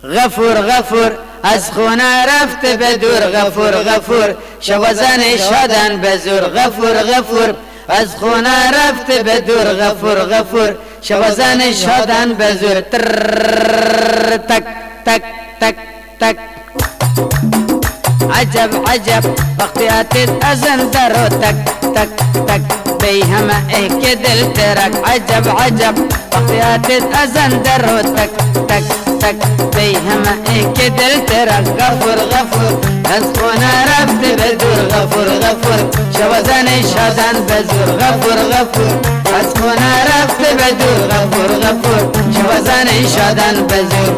غفور غفور از خونه رفت به دور غفور غفور شب زن شدن به زور غفور غفور از خونه رفت به دور غفور غفور شب زن شدن به زور تک تک تک تک عجب عجب وقتی اتید ازن درو تک تک تک بی همه ای که دل ترک عجب عجب وقتی اتید ازن درو تک تک تک بی همه ای که دل ترک غفور غفور از خونه رفت به دور غفور غفور شب زن شدن به زور غفور غفور از خونه رفت به دور غفور غفور شب زن شدن به زور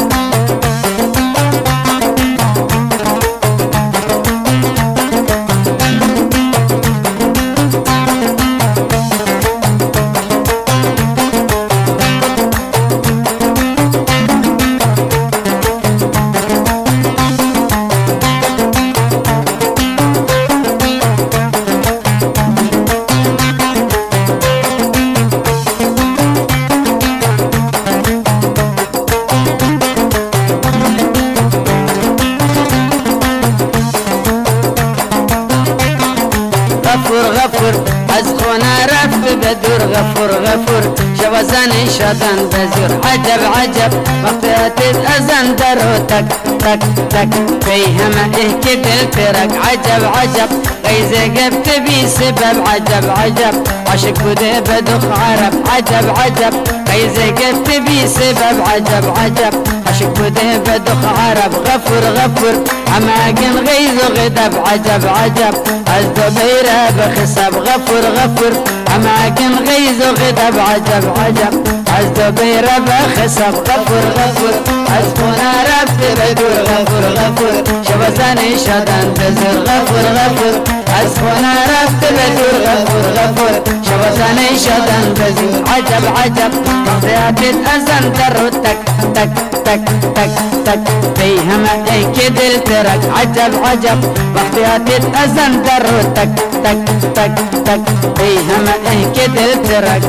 غفور از خونه رفت به دور غفور غفور شب زن شدن به زور عجب عجب وقتی اتید ازن درو تک تک تک بی همه ای که دل ترک عجب عجب غیزه گفت بی سبب عجب عجب عاشق بوده به دخ عرب عجب عجب غیزه گفت بی سبب عجب عجب عاشق بوده به دخ عرب غفور غفور همه کن غیز و غدب عجب عجب از دو بیره بخسب غفور غفور همه کن غیز و غدب عجب عجب از دو بیره بخسب غفور غفور از خونه رفت به دور غفور غفور شب زن شدن به زور غفور غفور از خونه رفت به دور غفور غفور شب زن شدن به زور عجب عجب وقتی اتید ازن درو تک تک تک تک تک بی همه ای که دل ترک عجب عجب وقتی اتید ازن درو تک تک تک تک بی همه ای که دل ترک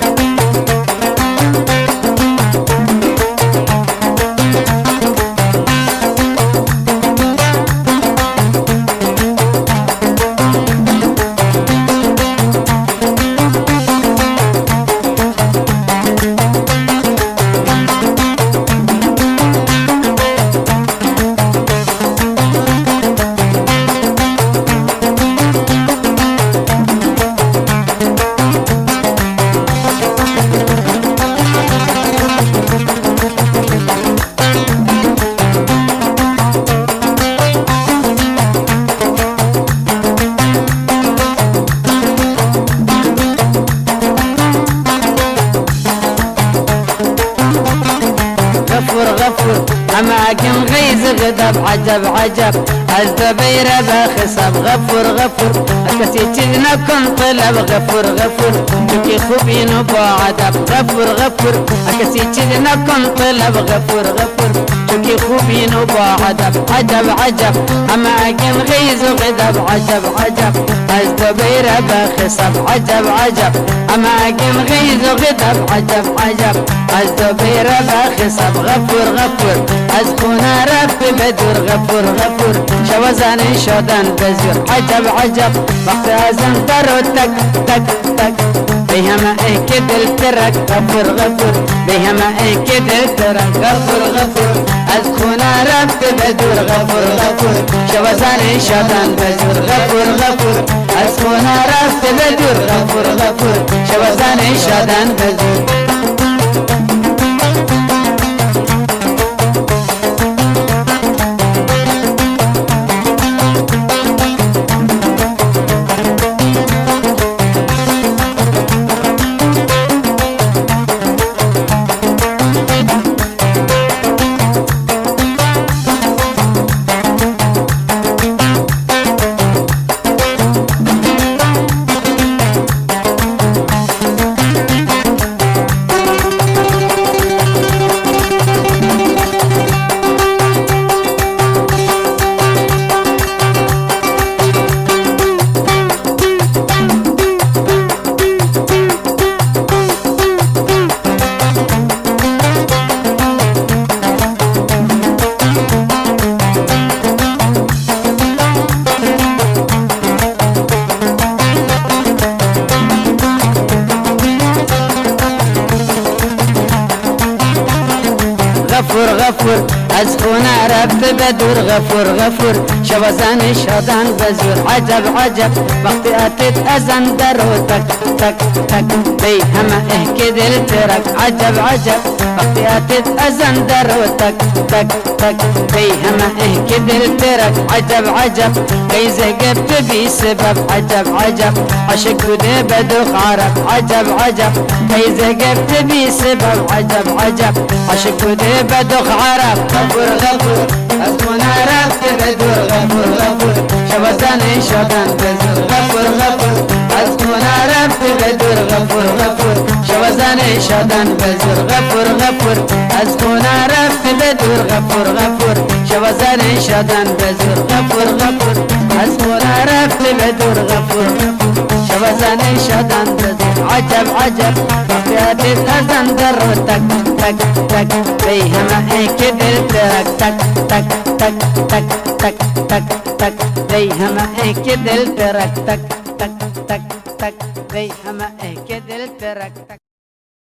غفور همه کن غیز غدب عجب عجب از دو بیره بخسب غفور غفور کسی چیز نکن طلب غفور غفور چونکه خوبین و با عدب غفور غفور کسی چیز نکن طلب غفور غفور چونکه خوبین و با عدب عجب عجب همه کن غیز و غدب عجب عجب از دو بیره بخسب عجب عجب همه کن غیز و غدب عجب عجب از دو بیره بخسب غفور غفور از خونه رفت به دور غفور غفور شب زن شدن به زور عجب عجب وقت ازن درو تک تک تک بی همه ای که دل ترک غفور غفور بی همه ای که دل ترک غفور غفور از خونه رفت به دور غفور غفور شب زن شدن به زور غفور غفور از خونه رفت به دور غفور غفور شب زن شدن به زور غفور غفور از خونه رفته بدور غفور غفور شوازن شادن بزور عجب عجب وقتی اتت ازن در و تک تک تک بی همه که دل ترک عجب عجب وقتی اتت ازن در و تک تک تک بی همه که دل ترک عجب عجب قیزه گفت بی سبب عجب عجب عشق بوده بدوخ عرب عجب عجب قیزه گفت بی سبب عجب عجب عشق بوده بدوخ عرب غفور غفور از خونه رفته بدور غفور غفور شوازن شدن بزور غفور غفور از خونه رفته بدور غفور غفور شوازن شدن بزور غفور غفور از خونه رفته بدور غفور غفور شوازن شدن بزور غفور غفور از خونه رفته بدور غفور شوازن شدن بزور عجب عجب وقتی ازن در تک تک تک بی همه که دل ترک تک تک تک تک تک تک تک بی همه که دل ترک تک تک تک تک بی همه که دل ترک تک